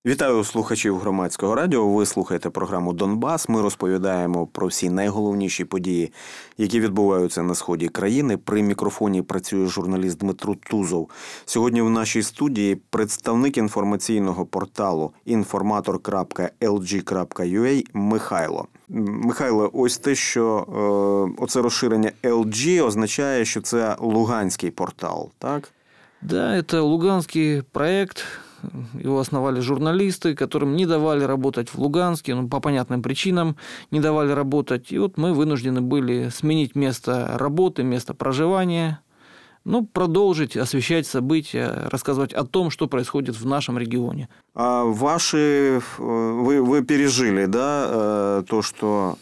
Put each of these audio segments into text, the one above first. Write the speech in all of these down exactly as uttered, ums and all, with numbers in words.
Вітаю слухачів Громадського радіо. Ви слухаєте програму «Донбас». Ми розповідаємо про всі найголовніші події, які відбуваються на сході країни. При мікрофоні працює журналіст Дмитро Тузов. Сьогодні в нашій студії представник інформаційного порталу інформатор крапка ел джі крапка ю а Михайло. Михайло, ось те, що е, оце розширення ел джі означає, що це луганський портал, так? Да, это луганский проект. Его основали журналисты, которым не давали работать в Луганске, ну, по понятным причинам не давали работать. И вот мы вынуждены были сменить место работы, место проживания, ну, продолжить освещать события, рассказывать о том, что происходит в нашем регионе. А ваши, вы, вы пережили, да, то, что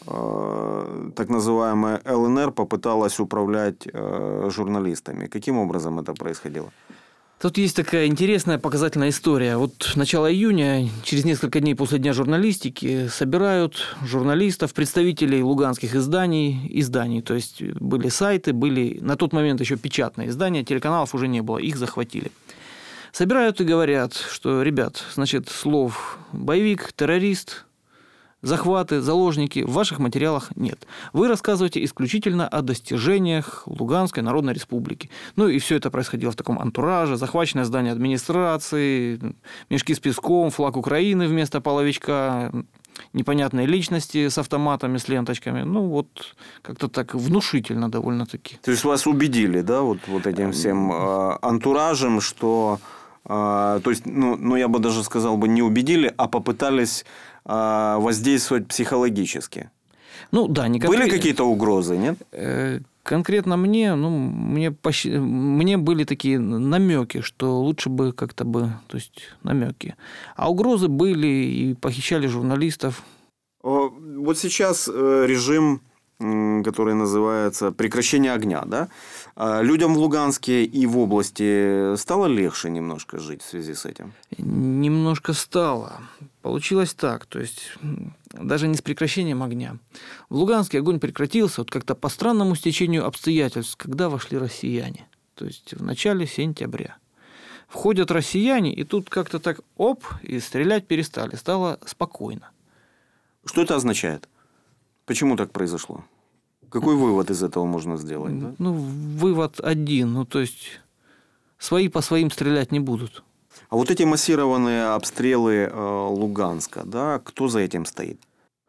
так называемая эл эн эр попыталась управлять журналистами. Каким образом это происходило? Тут есть такая интересная показательная история. Вот начало июня, через несколько дней после Дня журналистики, собирают журналистов, представителей луганских изданий, изданий. То есть были сайты, были на тот момент еще печатные издания, телеканалов уже не было, их захватили. Собирают и говорят, что, ребят, значит, слов боевик, террорист, захваты, заложники в ваших материалах нет. Вы рассказываете исключительно о достижениях Луганской Народной Республики. Ну и все это происходило в таком антураже. Захваченное здание администрации, мешки с песком, флаг Украины вместо половичка, непонятные личности с автоматами, с ленточками. Ну вот как-то так внушительно довольно-таки. То есть вас убедили, да, вот, вот этим всем э, антуражем, что... Э, то есть, ну, ну, я бы даже сказал бы, не убедили, а попытались... воздействовать психологически. Ну, да, не конкрет... Были какие-то угрозы, нет? Конкретно мне, ну, мне, пощ... мне были такие намеки, что лучше бы как-то бы, то есть намеки. А угрозы были и похищали журналистов. Вот сейчас режим, который называется прекращение огня, да? Людям в Луганске и в области стало легче немножко жить в связи с этим? Немножко стало. Получилось так, то есть даже не с прекращением огня. В Луганске огонь прекратился вот как-то по странному стечению обстоятельств, когда вошли россияне. То есть в начале сентября. Входят россияне, и тут как-то так оп, и стрелять перестали. Стало спокойно. Что это означает? Почему так произошло? Какой вывод из этого можно сделать? Да? Ну, вывод один. Ну, то есть свои по своим стрелять не будут. А вот эти массированные обстрелы э, Луганска, да, кто за этим стоит?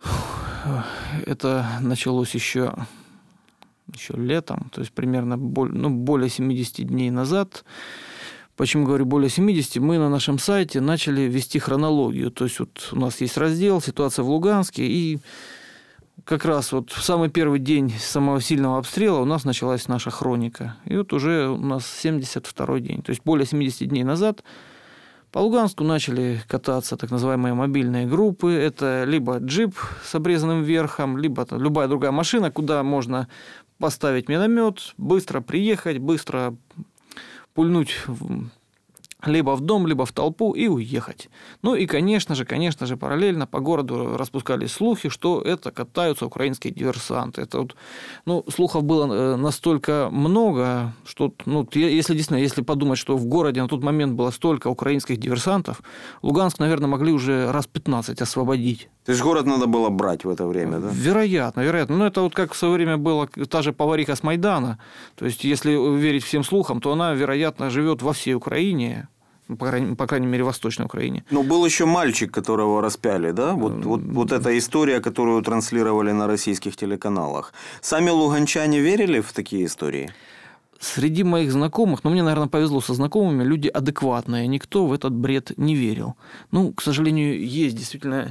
Это началось еще, еще летом, то есть примерно более, ну, более семидесяти дней назад. Почему говорю более семидесяти? Мы на нашем сайте начали вести хронологию. То есть вот у нас есть раздел «Ситуация в Луганске», и как раз вот в самый первый день самого сильного обстрела у нас началась наша хроника. И вот уже у нас семьдесят второй день. То есть более семидесяти дней назад по Луганску начали кататься так называемые мобильные группы. Это либо джип с обрезанным верхом, либо любая другая машина, куда можно поставить миномет, быстро приехать, быстро пульнуть либо в дом, либо в толпу и уехать. Ну и, конечно же, конечно же, параллельно по городу распускались слухи, что это катаются украинские диверсанты. Это вот, ну, слухов было настолько много, что, ну, если действительно, если подумать, что в городе на тот момент было столько украинских диверсантов, Луганск, наверное, могли уже раз пятнадцать освободить. То есть город надо было брать в это время, да? Вероятно, вероятно. Но это вот как в свое время была та же повариха с Майдана. То есть, если верить всем слухам, то она, вероятно, живет во всей Украине, по крайней, по крайней мере, в Восточной Украине. Но был еще мальчик, которого распяли, да? Вот, вот, вот эта история, которую транслировали на российских телеканалах. Сами луганчане верили в такие истории? Среди моих знакомых, ну, мне, наверное, повезло со знакомыми, люди адекватные, никто в этот бред не верил. Ну, к сожалению, есть действительно...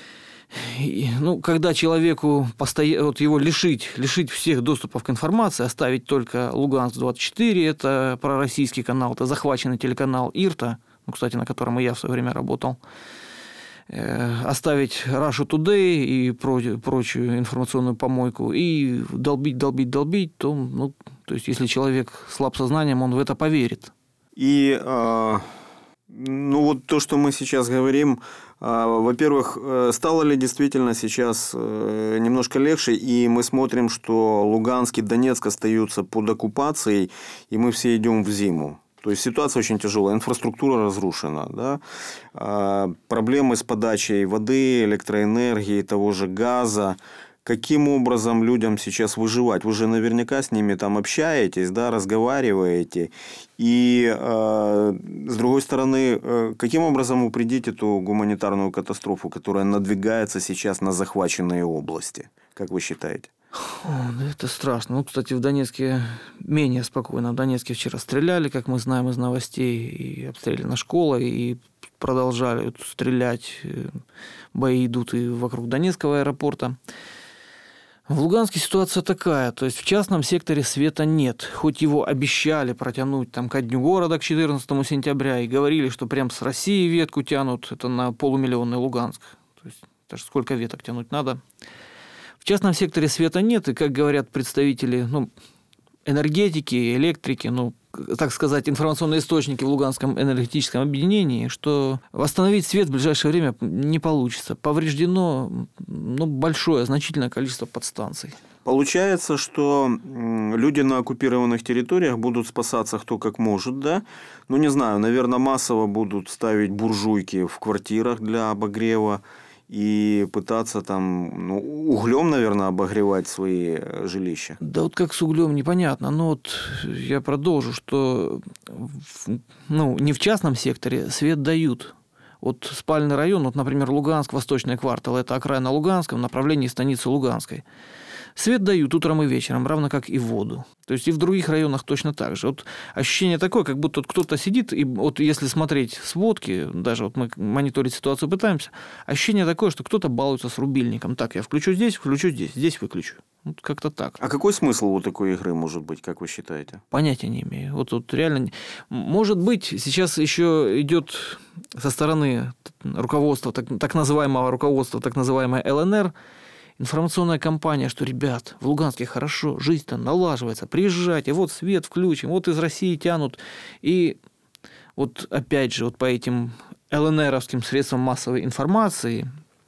Ну, когда человеку постоя... вот его лишить, лишить всех доступов к информации, оставить только Луганск двадцать четыре, это пророссийский канал, это захваченный телеканал ИРТА, ну, кстати, на котором и я в свое время работал, оставить Russia Today и прочую информационную помойку и долбить, долбить, долбить, то, ну, то есть, если человек слаб сознанием, он в это поверит. И... А... Ну, вот то, что мы сейчас говорим, во-первых, стало ли действительно сейчас немножко легче, и мы смотрим, что Луганск и Донецк остаются под оккупацией, и мы все идем в зиму. То есть ситуация очень тяжелая, инфраструктура разрушена, да? А, проблемы с подачей воды, электроэнергии, того же газа. Каким образом людям сейчас выживать? Вы же наверняка с ними там общаетесь, да, разговариваете. И э, с другой стороны, э, каким образом упредить эту гуманитарную катастрофу, которая надвигается сейчас на захваченные области? Как вы считаете? О, да это страшно. Ну, кстати, в Донецке менее спокойно. В Донецке вчера стреляли, как мы знаем из новостей, и обстреляна школа, и продолжали стрелять. Бои идут и вокруг Донецкого аэропорта. В Луганске ситуация такая, то есть в частном секторе света нет. Хоть его обещали протянуть там, ко дню города, к четырнадцатому сентября, и говорили, что прям с России ветку тянут, это на полумиллионный Луганск. То есть это же сколько веток тянуть надо. В частном секторе света нет, и, как говорят представители ну, энергетики, электрики, ну, так сказать, информационные источники в Луганском энергетическом объединении, что восстановить свет в ближайшее время не получится. Повреждено ну, большое, значительное количество подстанций. Получается, что люди на оккупированных территориях будут спасаться кто как может, да? Ну, не знаю, наверное, массово будут ставить буржуйки в квартирах для обогрева и пытаться там ну, углем, наверное, обогревать свои жилища. Да вот как с углем, непонятно. Но вот я продолжу, что в, ну, не в частном секторе свет дают. Вот спальный район, вот, например, Луганск, Восточный квартал, это окраина Луганска в направлении станицы Луганской. Свет дают утром и вечером, равно как и воду. То есть и в других районах точно так же. Вот ощущение такое, как будто кто-то сидит, и вот если смотреть сводки, даже вот мы мониторить ситуацию пытаемся, ощущение такое, что кто-то балуется с рубильником. Так, я включу здесь, включу здесь, здесь выключу. Вот как-то так. А какой смысл вот такой игры может быть, как вы считаете? Понятия не имею. Вот тут реально... Может быть, сейчас еще идет со стороны руководства, так, так называемого руководства, так называемой ЛНР, информационная кампания, что, ребят, в Луганске хорошо, жизнь-то налаживается, приезжайте, вот свет включим, вот из России тянут. И вот опять же, вот по этим ЛНРовским средствам массовой информации,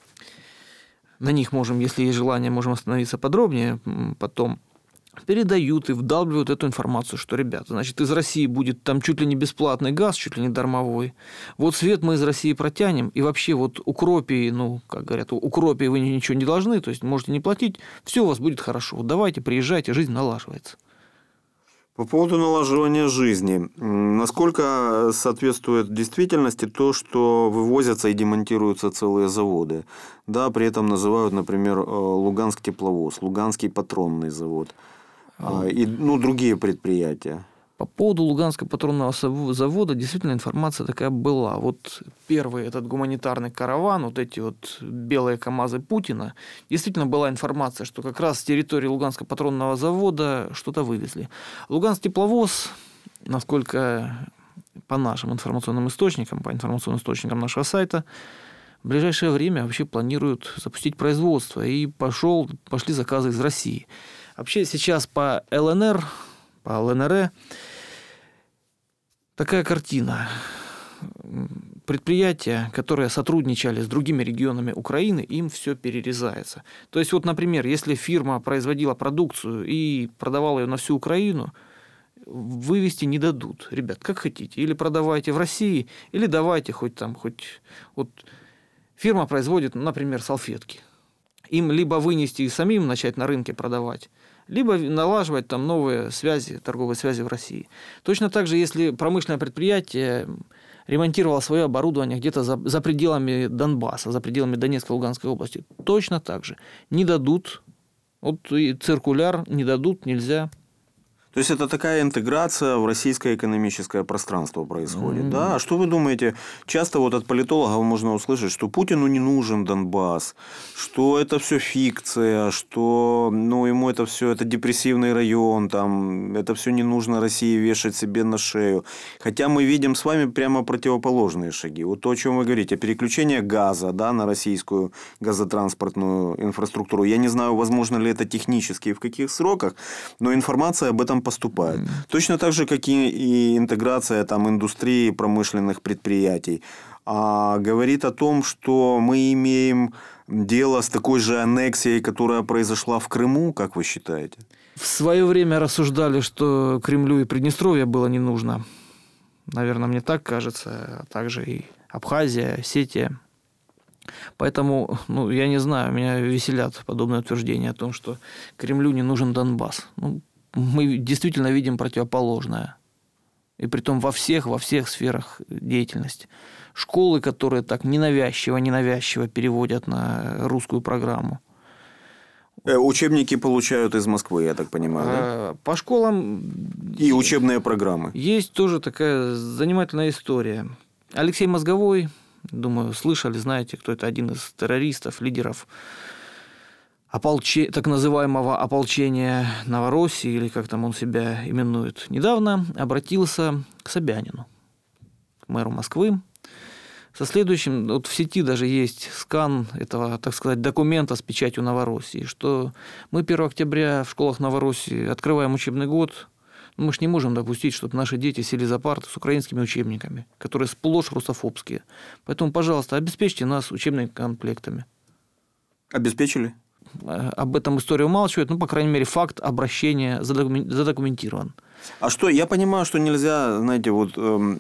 на них можем, если есть желание, можем остановиться подробнее потом, передают и вдалбливают эту информацию, что, ребята, значит, из России будет там чуть ли не бесплатный газ, чуть ли не дармовой. Вот свет мы из России протянем, и вообще вот укропии, ну, как говорят, укропии вы ничего не должны, то есть можете не платить, все у вас будет хорошо. Вот давайте, приезжайте, жизнь налаживается. По поводу налаживания жизни. Насколько соответствует действительности то, что вывозятся и демонтируются целые заводы? Да, при этом называют, например, Луганск тепловоз, Луганский патронный завод и ну, другие предприятия. По поводу Луганского патронного завода действительно информация такая была. Вот первый этот гуманитарный караван, вот эти вот белые КАМАЗы Путина, действительно была информация, что как раз с территории Луганского патронного завода что-то вывезли. Луганск тепловоз, насколько по нашим информационным источникам, по информационным источникам нашего сайта, в ближайшее время вообще планируют запустить производство, и пошел, пошли заказы из России. Вообще сейчас по ЛНР, по ЛНР такая картина. Предприятия, которые сотрудничали с другими регионами Украины, им все перерезается. То есть, вот, например, если фирма производила продукцию и продавала ее на всю Украину, вывести не дадут. Ребят, как хотите. Или продавайте в России, или давайте хоть там, хоть... Вот фирма производит, например, салфетки. Им либо вынести и самим начать на рынке продавать, либо налаживать там новые связи, торговые связи в России. Точно так же, если промышленное предприятие ремонтировало свое оборудование где-то за, за пределами Донбасса, за пределами Донецкой и Луганской области, точно так же не дадут, вот и циркуляр не дадут, нельзя. То есть это такая интеграция в российское экономическое пространство происходит, mm-hmm. да? А что вы думаете? Часто вот от политологов можно услышать, что Путину не нужен Донбасс, что это все фикция, что ну, ему это все это депрессивный район, там, это все не нужно России вешать себе на шею. Хотя мы видим с вами прямо противоположные шаги. Вот то, о чем вы говорите, переключение газа, да, на российскую газотранспортную инфраструктуру. Я не знаю, возможно ли это технически и в каких сроках, но информация об этом поступает. Mm. Точно так же, как и интеграция там, индустрии промышленных предприятий. А говорит о том, что мы имеем дело с такой же аннексией, которая произошла в Крыму, как вы считаете? В свое время рассуждали, что Кремлю и Приднестровье было не нужно. наверное, мне так кажется, а также и Абхазия, Осетия. Поэтому, ну, я не знаю, меня веселят подобные утверждения о том, что Кремлю не нужен Донбасс. Ну, мы действительно видим противоположное. И притом во всех, во всех сферах деятельности. Школы, которые так ненавязчиво, ненавязчиво переводят на русскую программу. Учебники получают из Москвы, я так понимаю, да? По школам... И учебные программы. Есть тоже такая занимательная история. Алексей Мозговой, думаю, слышали, знаете, кто это, один из террористов, лидеров ополче... так называемого ополчения Новороссии, или как там он себя именует, недавно обратился к Собянину, к мэру Москвы, со следующим, вот в сети даже есть скан этого, так сказать, документа с печатью Новороссии, что мы первого октября в школах Новороссии открываем учебный год. Мы же не можем допустить, чтобы наши дети сели за парты с украинскими учебниками, которые сплошь русофобские. Поэтому, пожалуйста, обеспечьте нас учебными комплектами. Обеспечили? Об этом история умалчивает, ну, по крайней мере, факт обращения задокументирован. А что, я понимаю, что нельзя, знаете, вот... Эм...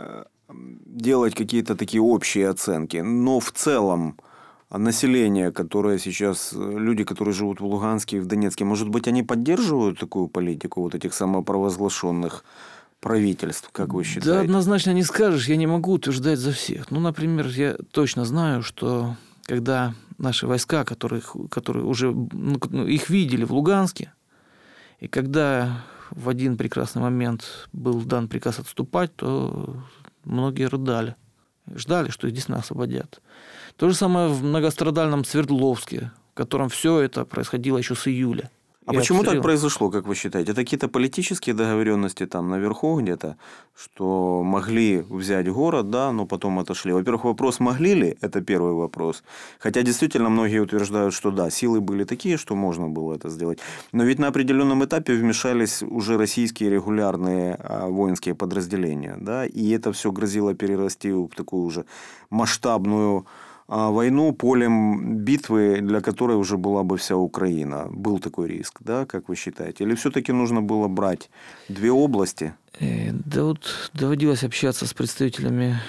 делать какие-то такие общие оценки. Но в целом население, которое сейчас, люди, которые живут в Луганске и в Донецке, может быть, они поддерживают такую политику вот этих самопровозглашенных правительств, как вы считаете? Да, однозначно не скажешь, я не могу утверждать за всех. Ну, например, я точно знаю, что когда наши войска, которых, которые уже ну, их видели в Луганске, и когда в один прекрасный момент был дан приказ отступать, то многие рыдали, ждали, что их действительно освободят. То же самое в многострадальном Свердловске, в котором все это происходило еще с июля. А Я почему обстрел... так произошло, как вы считаете? Это какие-то политические договоренности там наверху где-то, что могли взять город, да, но потом отошли. Во-первых, вопрос, могли ли, это первый вопрос. Хотя действительно многие утверждают, что да, силы были такие, что можно было это сделать. Но ведь на определенном этапе вмешались уже российские регулярные воинские подразделения, да, и это все грозило перерасти в такую уже масштабную войну, полем битвы, для которой уже была бы вся Украина. Был такой риск, да, как вы считаете? Или все-таки нужно было брать две области? Да вот доводилось общаться с представителями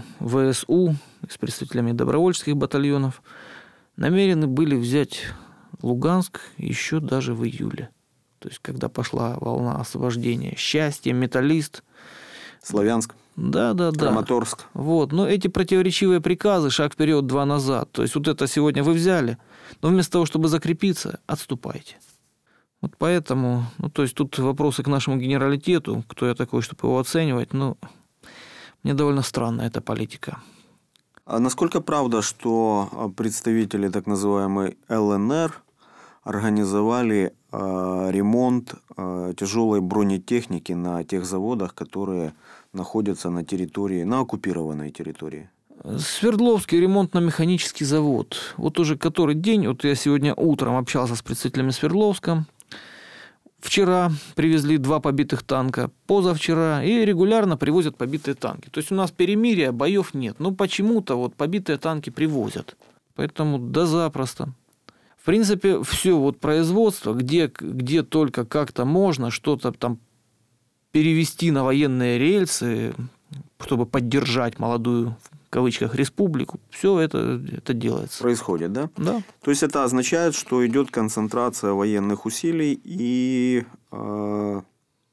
ВСУ, с представителями добровольческих батальонов. Намерены были взять Луганск еще даже в июле. То есть, когда пошла волна освобождения. Счастье, Металлист. Славянск. Да, да, да. Краматорск. Вот. Но эти противоречивые приказы, шаг вперед, два назад. То есть, вот это сегодня вы взяли, но вместо того, чтобы закрепиться, отступайте. Вот поэтому, ну, то есть, тут вопросы к нашему генералитету, кто я такой, чтобы его оценивать, ну, мне довольно странна эта политика. А насколько правда, что представители так называемой ЛНР организовали э, ремонт э, тяжелой бронетехники на тех заводах, которые находятся на территории, на оккупированной территории? Свердловский ремонтно-механический завод. Вот уже который день, вот я сегодня утром общался с представителями Свердловска. Вчера привезли два побитых танка, позавчера, и регулярно привозят побитые танки. То есть, у нас перемирия, боев нет. Но почему-то вот побитые танки привозят. Поэтому да запросто. В принципе, все вот производство, где, где только как-то можно что-то там перевести на военные рельсы, чтобы поддержать молодую, в кавычках, республику, все это, это делается. Происходит, да? Да. То есть, это означает, что идет концентрация военных усилий и э,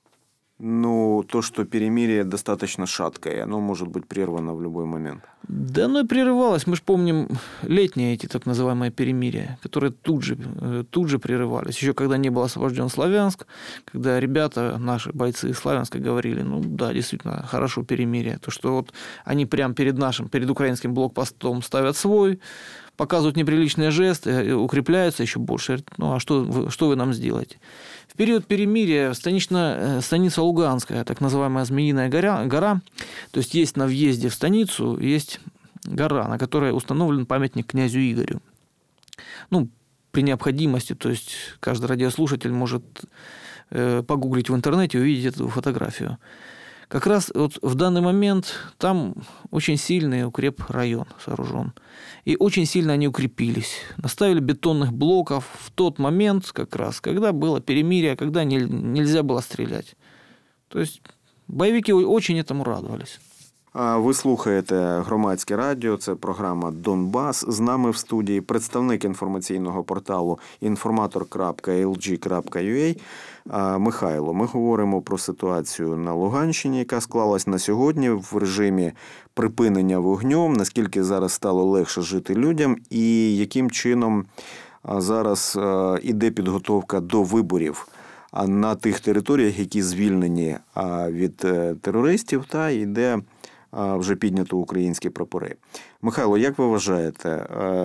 ну, то, что перемирие достаточно шаткое, оно может быть прервано в любой момент. Да оно и прерывалось. Мы же помним летние эти так называемые перемирия, которые тут же, тут же прерывались. Еще когда не был освобожден Славянск, когда ребята, наши бойцы из Славянска говорили, ну да, действительно, хорошо перемирие. То, что вот они прямо перед нашим, перед украинским блокпостом ставят свой, показывают неприличные жесты, укрепляются еще больше. Ну, а что вы, что вы нам сделаете? В период перемирия станичная, станица Луганская, так называемая Змеиная гора, гора, то есть, есть на въезде в станицу, есть гора, на которой установлен памятник князю Игорю. Ну, при необходимости, то есть, каждый радиослушатель может э, погуглить в интернете и увидеть эту фотографию. Как раз вот в данный момент там очень сильный укрепрайон сооружен. И очень сильно они укрепились. Наставили бетонных блоков в тот момент, как раз, когда было перемирие, когда не, нельзя было стрелять. То есть Боевики очень этому радовались. Ви слухаєте Громадське радіо, це програма «Донбас». З нами в студії представник інформаційного порталу інформатор крапка ел джі крапка ю а Михайло. Ми говоримо про ситуацію на Луганщині, яка склалась на сьогодні в режимі припинення вогню, наскільки зараз стало легше жити людям і яким чином зараз іде підготовка до виборів на тих територіях, які звільнені від терористів, та йде вже піднято українські прапори. Михайло, як ви вважаєте,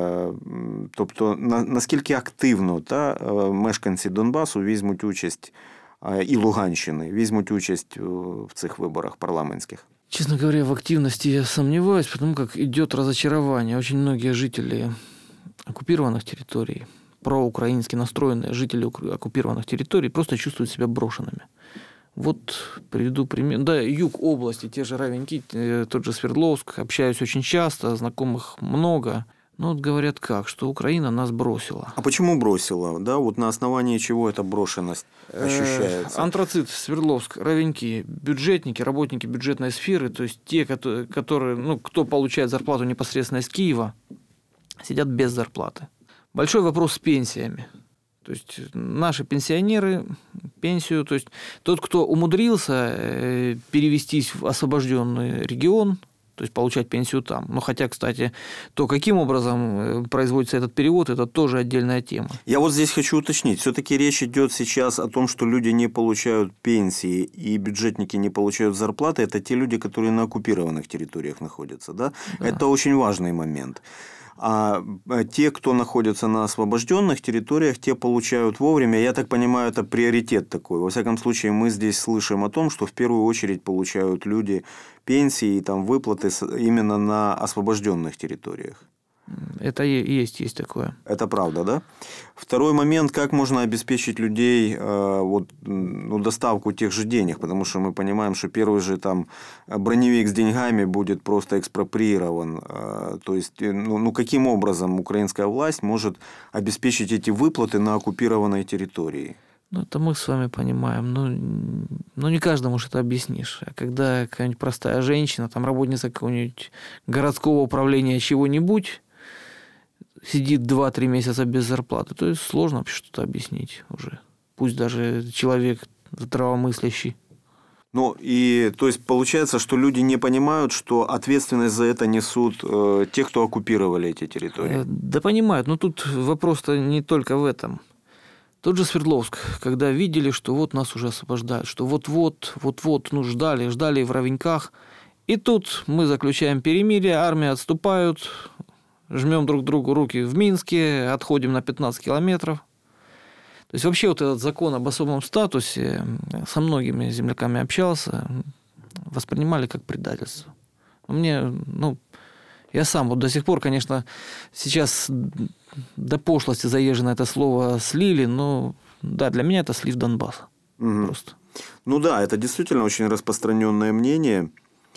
тобто наскільки активно та, мешканці Донбасу візьмуть участь, і Луганщини, візьмуть участь в цих виборах парламентських? Честно говоря, в активности я сомневаюсь, потому как идет разочарование. Очень многие жители оккупированных территорий, проукраински настроенные жители оккупированных территорий просто чувствуют себя брошенными. Вот приведу пример. Да, юг области, те же Равеньки, тот же Свердловск. Общаюсь очень часто, знакомых много. Ну, вот говорят как, что Украина нас бросила. А почему бросила? Да, вот на основании чего эта брошенность ощущается? Антрацит, Свердловск, Равеньки, бюджетники, работники бюджетной сферы, то есть те, которые, ну, кто получает зарплату непосредственно из Киева, сидят без зарплаты. Большой вопрос с пенсиями. То есть наши пенсионеры, пенсию, то есть тот, кто умудрился перевестись в освобожденный регион, то есть получать пенсию там. Но хотя, кстати, то, каким образом производится этот перевод, это тоже отдельная тема. Я вот здесь хочу уточнить. Все-таки речь идет сейчас о том, что люди не получают пенсии и бюджетники не получают зарплаты. Это те люди, которые на оккупированных территориях находятся. Да? Да. Это очень важный момент. А те, кто находится на освобожденных территориях, те получают вовремя. Я так понимаю, это приоритет такой. Во всяком случае, мы здесь слышим о том, что в первую очередь получают люди пенсии и там выплаты именно на освобожденных территориях. Это есть, есть такое. Это правда, да? Второй момент, как можно обеспечить людей э, вот, ну, доставку тех же денег, потому что мы понимаем, что первый же там броневик с деньгами будет просто экспроприирован. Э, то есть, ну, ну каким образом украинская власть может обеспечить эти выплаты на оккупированной территории? Ну, это мы с вами понимаем. Ну, ну, не каждому же это объяснишь. А когда какая-нибудь простая женщина, там работница какого-нибудь городского управления чего-нибудь, сидит два-три месяца без зарплаты, то есть сложно вообще что-то объяснить уже. Пусть даже человек здравомыслящий. Ну, и то есть получается, что люди не понимают, что ответственность за это несут э, те, кто оккупировали эти территории. Да понимают, но тут вопрос-то не только в этом. Тот же Свердловск, когда видели, что вот нас уже освобождают, что вот-вот, вот-вот, ну, ждали, ждали в Равеньках, и тут мы заключаем перемирие, армия отступают, жмем друг другу руки в Минске, отходим на пятнадцать километров. То есть вообще вот этот закон об особом статусе, со многими земляками общался, воспринимали как предательство. Мне, ну, я сам вот до сих пор, конечно, сейчас до пошлости заезжено это слово слили, но да, для меня это слив Донбасса. Угу. Просто. Ну да, это действительно очень распространенное мнение.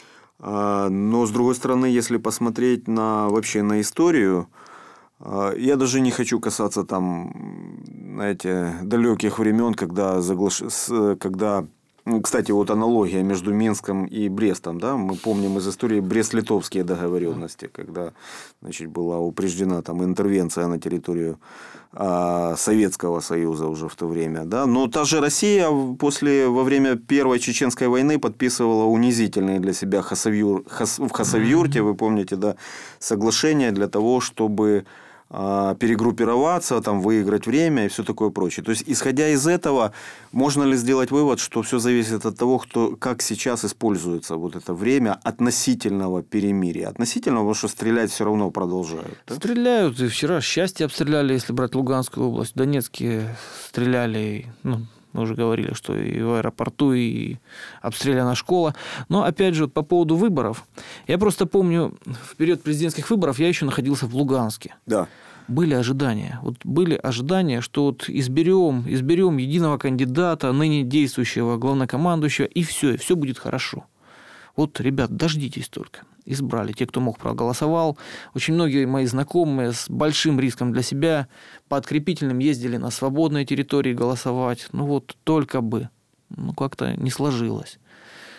Но, с другой стороны, если посмотреть на, вообще на историю, я даже не хочу касаться там, знаете, далеких времен, когда, заглаш... когда... Кстати, вот аналогия между Минском и Брестом. Да? Мы помним из истории Брест-Литовские договоренности, когда, значит, была упреждена там интервенция на территорию а, Советского Союза уже в то время. Да? Но та же Россия после, во время Первой Чеченской войны подписывала унизительные для себя хасавюр, хас, в Хасавюрте, вы помните, да, соглашения для того, чтобы перегруппироваться, там, выиграть время и все такое прочее. То есть, исходя из этого, можно ли сделать вывод, что все зависит от того, кто, как сейчас используется вот это время относительного перемирия? Относительного, потому что стрелять все равно продолжают. Да? Стреляют. И вчера Счастье обстреляли, если брать Луганскую область. В Донецке стреляли, ну, мы уже говорили, что и в аэропорту, и обстреляна школа. Но, опять же, по поводу выборов. Я просто помню, в период президентских выборов я еще находился в Луганске. Да. Были ожидания. Вот были ожидания, что вот изберем, изберем единого кандидата, ныне действующего главнокомандующего, и все, и все будет хорошо. Вот, ребят, дождитесь только. Избрали. Те, кто мог, проголосовал. Очень многие мои знакомые с большим риском для себя по открепительным ездили на свободные территории голосовать. Ну вот только бы. Ну как-то не сложилось.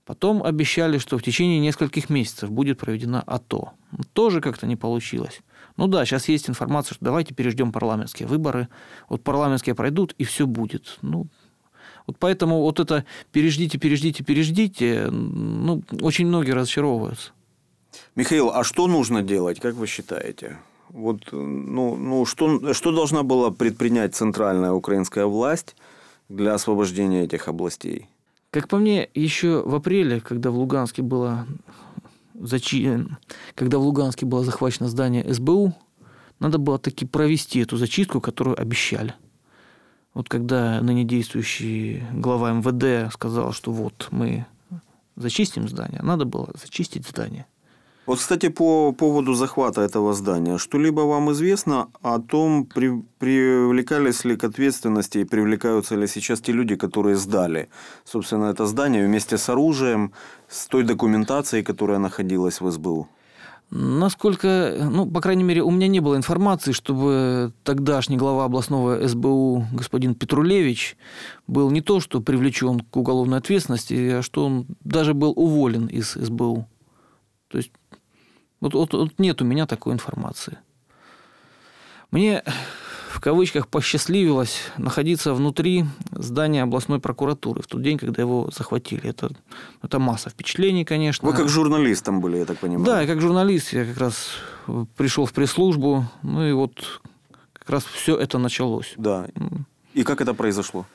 Потом обещали, что в течение нескольких месяцев будет проведена АТО. Тоже как-то не получилось. Ну да, сейчас есть информация, что давайте переждем парламентские выборы. Вот парламентские пройдут, и все будет. Ну, вот поэтому вот это переждите, переждите, переждите, ну, очень многие разочаровываются. Михаил, а что нужно делать, как вы считаете? Вот, ну, ну, что, что должна была предпринять центральная украинская власть для освобождения этих областей? Как по мне, еще в апреле, когда в Луганске было, зачи... когда в Луганске было захвачено здание эс бэ у, надо было таки провести эту зачистку, которую обещали. Вот когда ныне действующий глава эм вэ дэ сказал, что вот мы зачистим здание, надо было зачистить здание. Вот, кстати, по поводу захвата этого здания. Что-либо вам известно о том, при, привлекались ли к ответственности и привлекаются ли сейчас те люди, которые сдали, собственно, это здание вместе с оружием, с той документацией, которая находилась в эс бэ у? Насколько, ну, по крайней мере, у меня не было информации, чтобы тогдашний глава областного эс бэ у господин Петрулевич был не то, что привлечен к уголовной ответственности, а что он даже был уволен из эс бэ у. То есть, вот, вот, вот нет у меня такой информации. Мне, в кавычках, посчастливилось находиться внутри здания областной прокуратуры в тот день, когда его захватили. Это, это масса впечатлений, конечно. Вы как журналист там были, я так понимаю? Да, я как журналист. Я как раз пришел в пресс-службу, ну и вот как раз все это началось. Да. И как это произошло?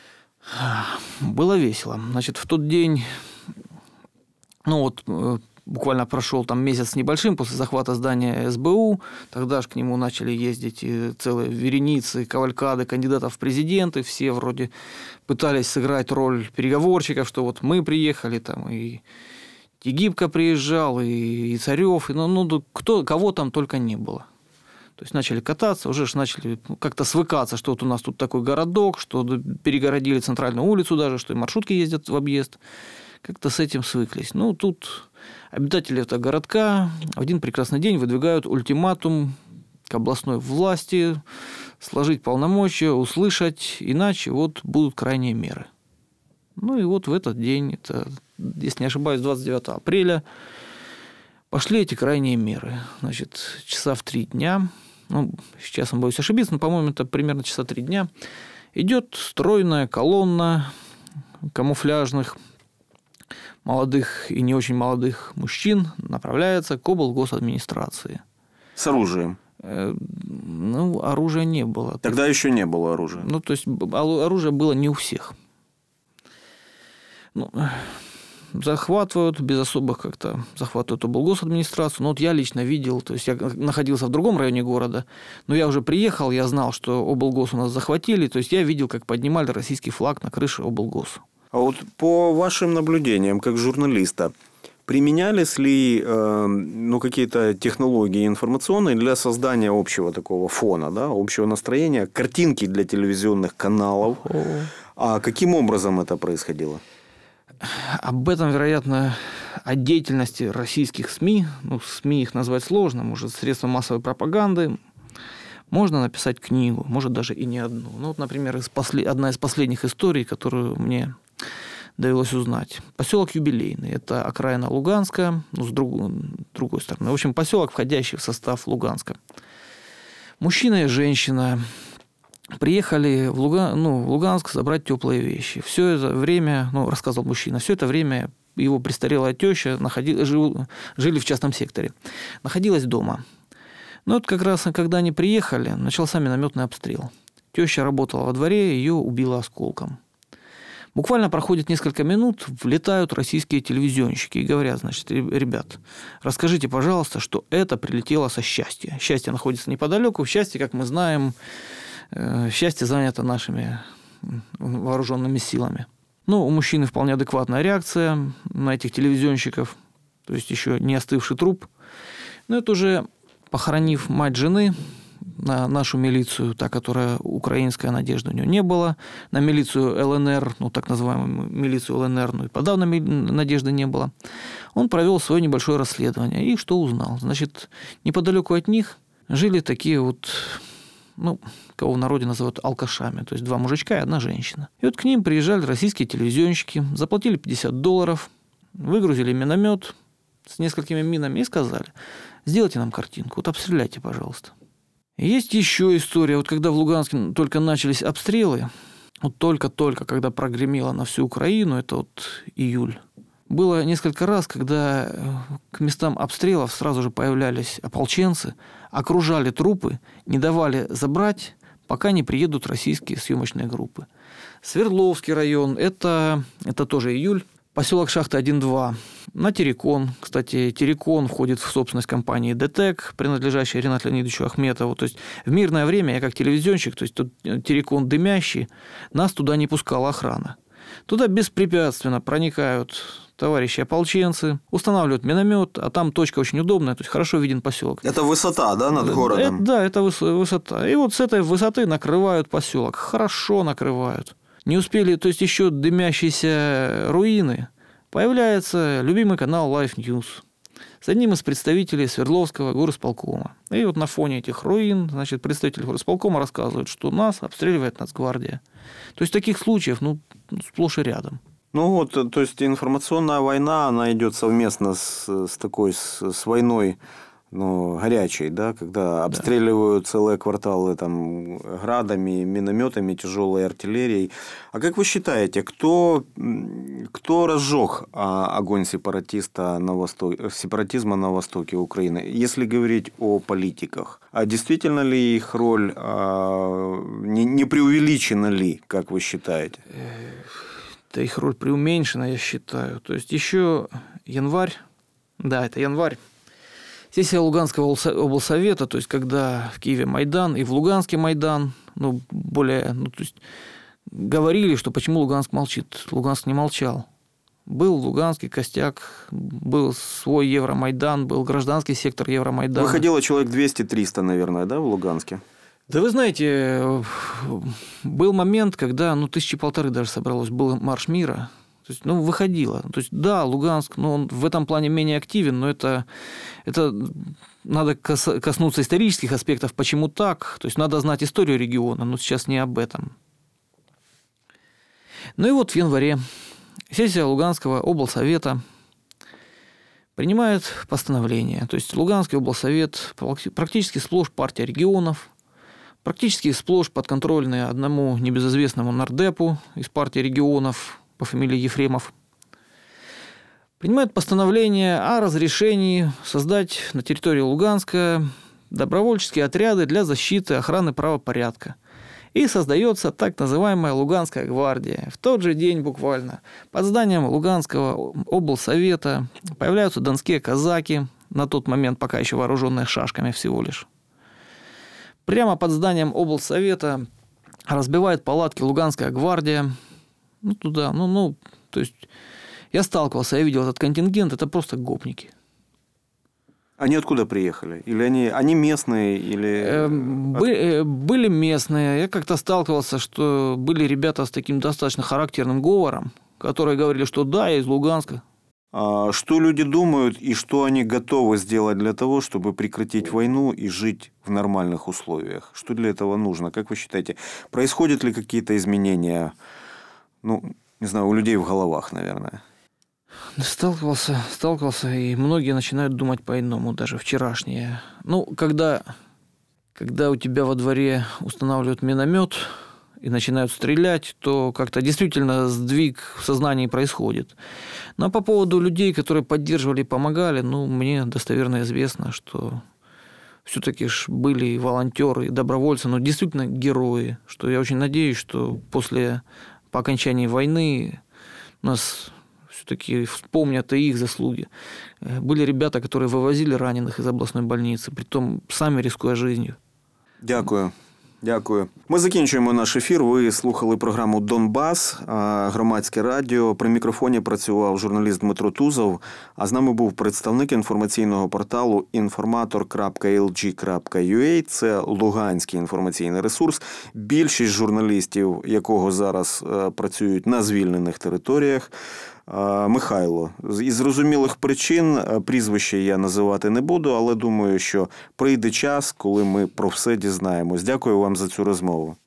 Было весело. Значит, в тот день, ну вот, буквально прошел там месяц с небольшим после захвата здания эс бэ у. Тогда же к нему начали ездить целые вереницы, кавалькады кандидатов в президенты. Все вроде пытались сыграть роль переговорщиков, что вот мы приехали, там и Тегибко приезжал, и, и Царев, и, ну, ну, кто, кого там только не было. То есть начали кататься, уже начали как-то свыкаться, что вот у нас тут такой городок, что перегородили центральную улицу даже, что и маршрутки ездят в объезд. Как-то с этим свыклись. Ну, тут обитатели этого городка в один прекрасный день выдвигают ультиматум к областной власти сложить полномочия, услышать, иначе вот будут крайние меры. Ну, и вот в этот день, это, если не ошибаюсь, двадцать девятого апреля, пошли эти крайние меры. Значит, часа в три дня, ну, сейчас я боюсь ошибиться, но, по-моему, это примерно часа три дня, идет стройная колонна камуфляжных молодых и не очень молодых мужчин направляется к облгосадминистрации. С оружием? Ну, оружия не было. Тогда еще не было оружия? Ну, то есть, оружие было не у всех. Ну, захватывают без особых как-то, захватывают облгосадминистрацию. Но вот я лично видел, то есть, я находился в другом районе города, но я уже приехал, я знал, что облгос у нас захватили, то есть, я видел, как поднимали российский флаг на крыше облгоса. А вот по вашим наблюдениям, как журналиста, применялись ли э, ну, какие-то технологии информационные для создания общего такого фона, да, общего настроения, картинки для телевизионных каналов? О. А каким образом это происходило? Об этом, вероятно, о деятельности российских СМИ, ну, СМИ их назвать сложно, может, средства массовой пропаганды, можно написать книгу, может, даже и не одну. Ну, вот, например, из послед... одна из последних историй, которую мне довелось узнать. Поселок Юбилейный. Это окраина Луганска, ну, с друг... другой стороны. В общем, поселок, входящий в состав Луганска. Мужчина и женщина приехали в, Луга... ну, в Луганск забрать теплые вещи. Все это время, ну, рассказывал мужчина, все это время его престарелая теща находи... жил... жили в частном секторе. Находилась дома. Но вот как раз, когда они приехали, начался минометный обстрел. Теща работала во дворе, ее убило осколком. Буквально проходит несколько минут, влетают российские телевизионщики и говорят, значит, ребят, расскажите, пожалуйста, что это прилетело со Счастья. Счастье находится неподалеку. Счастье, как мы знаем, Счастье занято нашими вооруженными силами. Ну, у мужчины вполне адекватная реакция на этих телевизионщиков, то есть еще не остывший труп. Но это уже похоронив мать жены, на нашу милицию, та, которая украинская, надежды у нее не было, на милицию эл эн эр, ну, так называемую милицию эл эн эр, ну, и подавно надежды не было, он провел свое небольшое расследование. И что узнал? Значит, неподалеку от них жили такие вот, ну, кого в народе называют алкашами, то есть два мужичка и одна женщина. И вот к ним приезжали российские телевизионщики, заплатили пятьдесят долларов, выгрузили миномет с несколькими минами и сказали: сделайте нам картинку, вот обстреляйте, пожалуйста. Есть еще история, вот когда в Луганске только начались обстрелы, вот только-только, когда прогремело на всю Украину, это вот июль, было несколько раз, когда к местам обстрелов сразу же появлялись ополченцы, окружали трупы, не давали забрать, пока не приедут российские съемочные группы. Свердловский район, это, это тоже июль, поселок Шахта один-два, на Терекон. Кстати, Терекон входит в собственность компании ДТЭК, принадлежащей Ренату Леонидовичу Ахметову. То есть в мирное время я как телевизионщик, то есть тут Терекон дымящий, нас туда не пускала охрана. Туда беспрепятственно проникают товарищи ополченцы, устанавливают миномет, а там точка очень удобная, то есть хорошо виден поселок. Это высота, да, над городом? Это, да, это высота. И вот с этой высоты накрывают поселок. Хорошо накрывают. Не успели, то есть еще дымящиеся руины, появляется любимый канал Life News с одним из представителей Свердловского горосполкома. И вот на фоне этих руин, значит, представитель горосполкома рассказывает, что нас обстреливает Нацгвардия. То есть таких случаев, ну, сплошь и рядом. Ну вот, то есть информационная война, она идет совместно с, с такой, с, с войной, ну, горячей, да, когда обстреливают да. целые кварталы там градами, минометами, тяжелой артиллерией. А как вы считаете, кто, кто разжег огонь сепаратиста на востоке, сепаратизма на востоке Украины, если говорить о политиках? А действительно ли их роль, не, не преувеличена ли, как вы считаете? Да, их роль преуменьшена, я считаю. То есть еще январь, да, это январь. Сессия Луганского облсовета, то есть когда в Киеве Майдан и в Луганске Майдан, ну, более, ну, то есть говорили, что почему Луганск молчит. Луганск не молчал. Был Луганский костяк, был свой Евромайдан, был гражданский сектор Евромайдана. Выходило человек двести-триста, наверное, да, в Луганске? Да вы знаете, был момент, когда, ну, тысячи полторы даже собралось, был марш мира. То есть, ну, выходило. То есть, да, Луганск, ну, он в этом плане менее активен, но это, это надо коснуться исторических аспектов, почему так. То есть, надо знать историю региона, но сейчас не об этом. Ну и вот в январе сессия Луганского облсовета принимает постановление. То есть, Луганский облсовет практически сплошь партия регионов, практически сплошь подконтрольные одному небезызвестному нардепу из партии регионов по фамилии Ефремов, принимает постановление о разрешении создать на территории Луганска добровольческие отряды для защиты охраны правопорядка. И создается так называемая Луганская гвардия. В тот же день буквально под зданием Луганского облсовета появляются донские казаки, на тот момент пока еще вооруженные шашками всего лишь. Прямо под зданием облсовета разбивает палатки Луганская гвардия. Ну, туда, ну, ну, то есть, я сталкивался, я видел этот контингент, это просто гопники. Они откуда приехали? Или они, они местные? Или... Были, были местные. Я как-то сталкивался, что были ребята с таким достаточно характерным говором, которые говорили, что да, я из Луганска. А что люди думают и что они готовы сделать для того, чтобы прекратить войну и жить в нормальных условиях? Что для этого нужно? Как вы считаете, происходят ли какие-то изменения? Ну, не знаю, у людей в головах, наверное. Сталкивался, сталкивался, и многие начинают думать по-иному, даже вчерашние. Ну, когда, когда у тебя во дворе устанавливают миномет и начинают стрелять, то как-то действительно сдвиг в сознании происходит. Но по поводу людей, которые поддерживали и помогали, ну, мне достоверно известно, что все-таки ж были волонтеры, добровольцы, но действительно герои, что я очень надеюсь, что после... по окончании войны нас все-таки вспомнят и их заслуги. Были ребята, которые вывозили раненых из обласної больниці, притом самі ризикуя життю. Дякую. Дякую. Ми закінчуємо наш ефір. Ви слухали програму «Донбас», громадське радіо. При мікрофоні працював журналіст Дмитро Тузов, а з нами був представник інформаційного порталу інформатор крапка ел джі крапка ю а. Це луганський інформаційний ресурс, більшість журналістів якого зараз працюють на звільнених територіях. Михайло. Із зрозумілих причин прізвище я називати не буду, але думаю, що прийде час, коли ми про все дізнаємось. Дякую вам за цю розмову.